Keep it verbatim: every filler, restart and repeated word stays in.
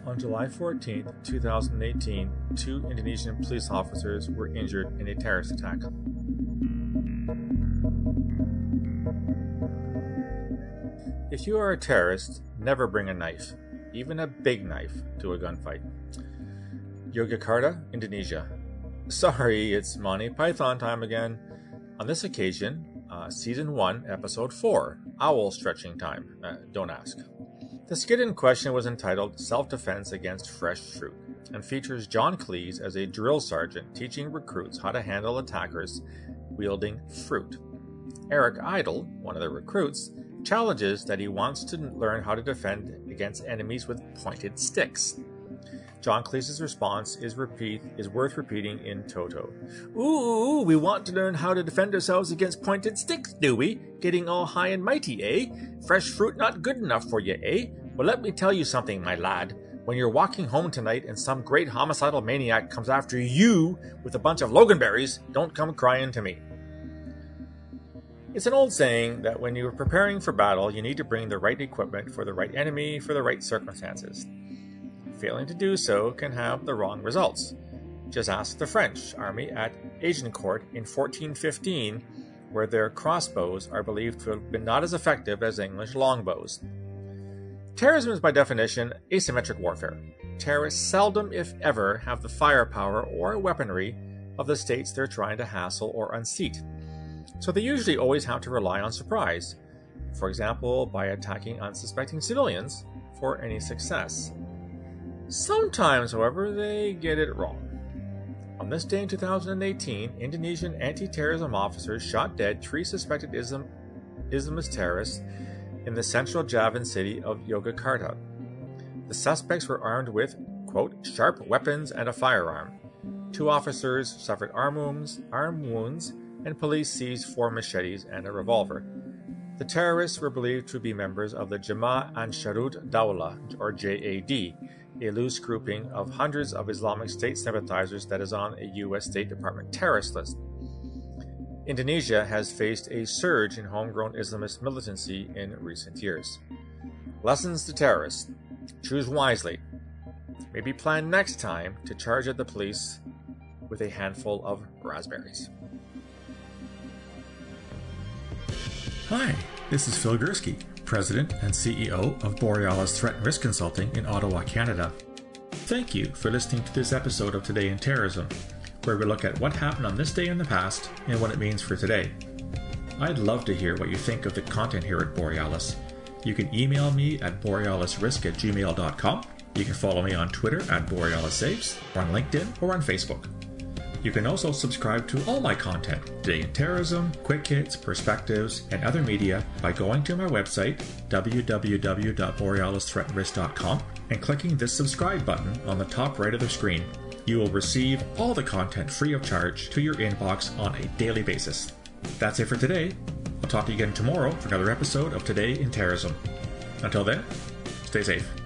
On July fourteenth, two thousand eighteen, two Indonesian police officers were injured in a terrorist attack. If you are a terrorist, never bring a knife, even a big knife, to a gunfight. Yogyakarta, Indonesia. Sorry, it's Monty Python time again. On this occasion, uh, Season one, Episode four, Owl Stretching Time. Uh, don't ask. The skit in question was entitled Self-Defense Against Fresh Fruit and features John Cleese as a drill sergeant teaching recruits how to handle attackers wielding fruit. Eric Idle, one of the recruits, challenges that he wants to learn how to defend against enemies with pointed sticks. John Cleese's response is repeat is worth repeating in toto. Ooh, we want to learn how to defend ourselves against pointed sticks, do we? Getting all high and mighty, eh? Fresh fruit not good enough for you, eh? Well, let me tell you something, my lad. When you're walking home tonight and some great homicidal maniac comes after you with a bunch of loganberries, don't come crying to me. It's an old saying that when you're preparing for battle, you need to bring the right equipment for the right enemy for the right circumstances. Failing to do so can have the wrong results. Just ask the French army at Agincourt in fourteen fifteen, where their crossbows are believed to have been not as effective as English longbows. Terrorism is by definition asymmetric warfare. Terrorists seldom, if ever, have the firepower or weaponry of the states they're trying to hassle or unseat. So they usually always have to rely on surprise, for example, by attacking unsuspecting civilians, for any success. Sometimes, however, they get it wrong. On this day in two thousand eighteen, Indonesian anti-terrorism officers shot dead three suspected Islam- Islamist terrorists in the central Javan city of Yogyakarta. The suspects were armed with, quote, sharp weapons and a firearm. Two officers suffered arm wounds, arm wounds, and police seized four machetes and a revolver. The terrorists were believed to be members of the Jemaah Ansharut Daulah, or J A D, a loose grouping of hundreds of Islamic State sympathizers that is on a U S State Department terrorist list. Indonesia has faced a surge in homegrown Islamist militancy in recent years. Lessons to terrorists. Choose wisely. Maybe plan next time to charge at the police with a handful of raspberries. Hi, this is Phil Gursky, President and C E O of Borealis Threat and Risk Consulting in Ottawa, Canada. Thank you for listening to this episode of Today in Terrorism, where we look at what happened on this day in the past and what it means for today. I'd love to hear what you think of the content here at Borealis. You can email me at borealisrisk at gmail dot com. You can follow me on Twitter at BorealisSaves, or on LinkedIn, or on Facebook. You can also subscribe to all my content, Today in Terrorism, Quick Hits, Perspectives, and other media by going to my website, w w w dot borealis threat and risk dot com, and clicking this subscribe button on the top right of the screen. You will receive all the content free of charge to your inbox on a daily basis. That's it for today. I'll talk to you again tomorrow for another episode of Today in Terrorism. Until then, stay safe.